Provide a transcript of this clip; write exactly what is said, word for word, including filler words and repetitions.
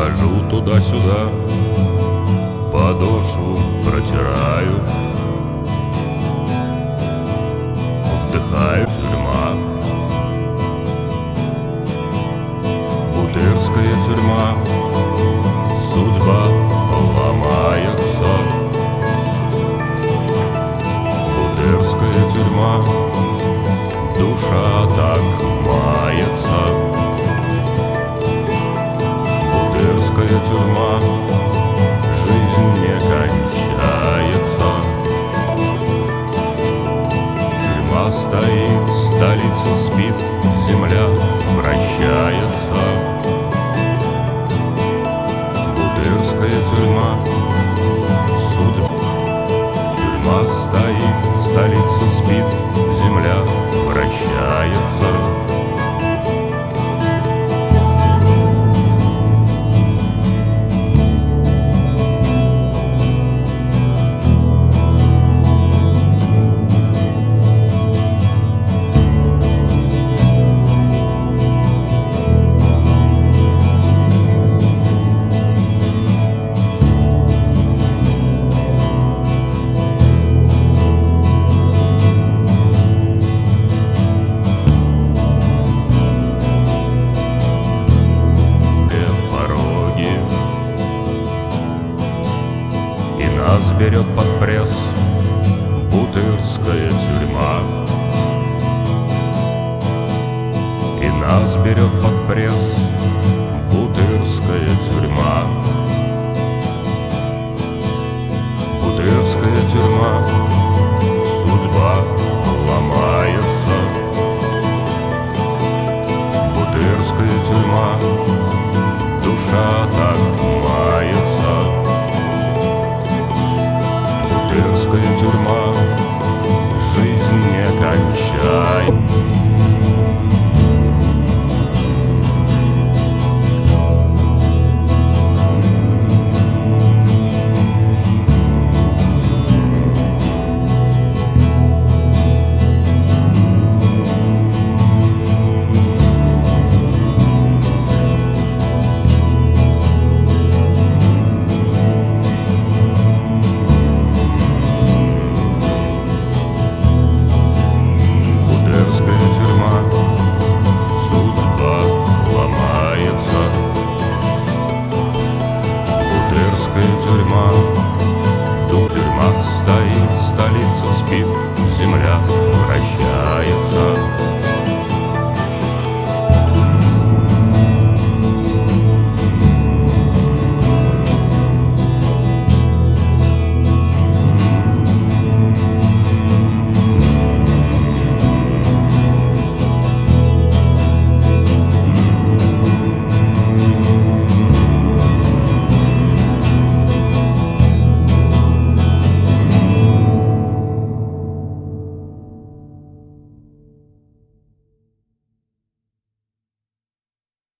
Хожу туда-сюда, подошву протираю, вдыхаю тюрьма, Бутырская тюрьма, судьба ломается. Бутырская тюрьма, душа так мается. Бутырская тюрьма, жизнь не кончается. Тюрьма стоит, столица спит, земля вращается. Бутырская тюрьма, судьба. Тюрьма стоит, столица спит, земля вращается. Нас берет под пресс Бутырская тюрьма, и нас берет под пресс